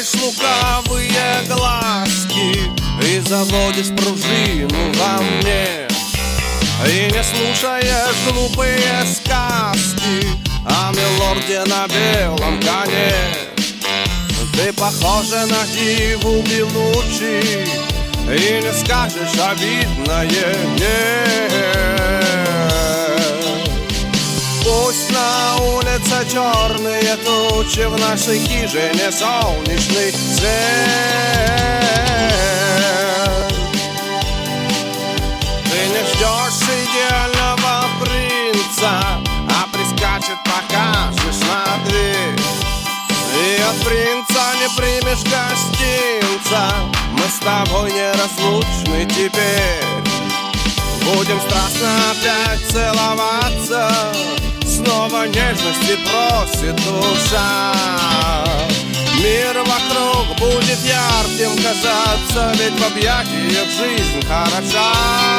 строишь лукавые глазки и заводишь пружину во мне, и не слушаешь глупые сказки о милорде на белом коне. Ты похожа на диву Белучи и не скажешь обидное «нет». Пусть на улице черные тучи, в нашей хижине солнечный свет. Ты не ждешь идеального принца, а прискачет, покажешь на дверь. И от принца не примешь гостинца, мы с тобой неразлучны теперь. Будем страстно опять целоваться, снова нежности просит душа. Мир вокруг будет ярким казаться, ведь в объятиях жизнь хороша.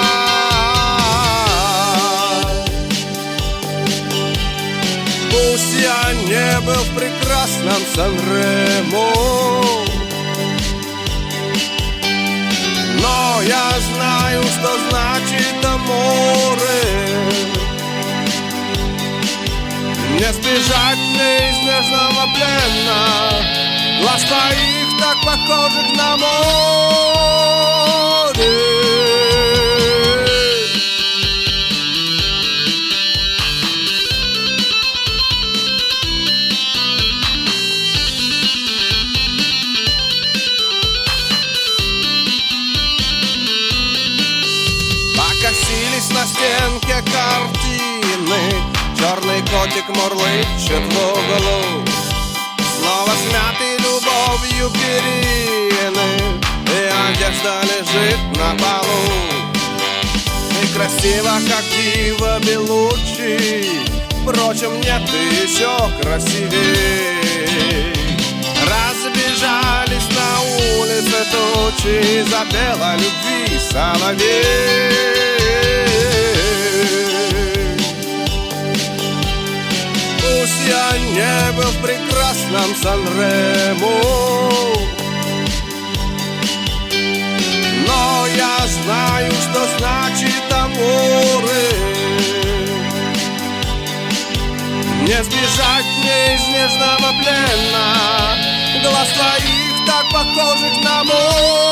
Пусть я не был в прекрасном Сан-Рему, но я знаю, что значит аморы. Не сбежать мне из нежного плена, глаз твоих так похожих на море. Покосились на стенке картины, черный котик мурлычет в углу. Снова смяты любовью перины, и одежда лежит на полу. Ты красива, как дива Белучи, впрочем, нет, ты еще красивей. Разбежались на улице тучи, запела любви соловей. Пусть я не был в прекрасном Сан-Рему, но я знаю, что значит аморы. Не сбежать мне из нежного плена, глаз твоих так похожих на море.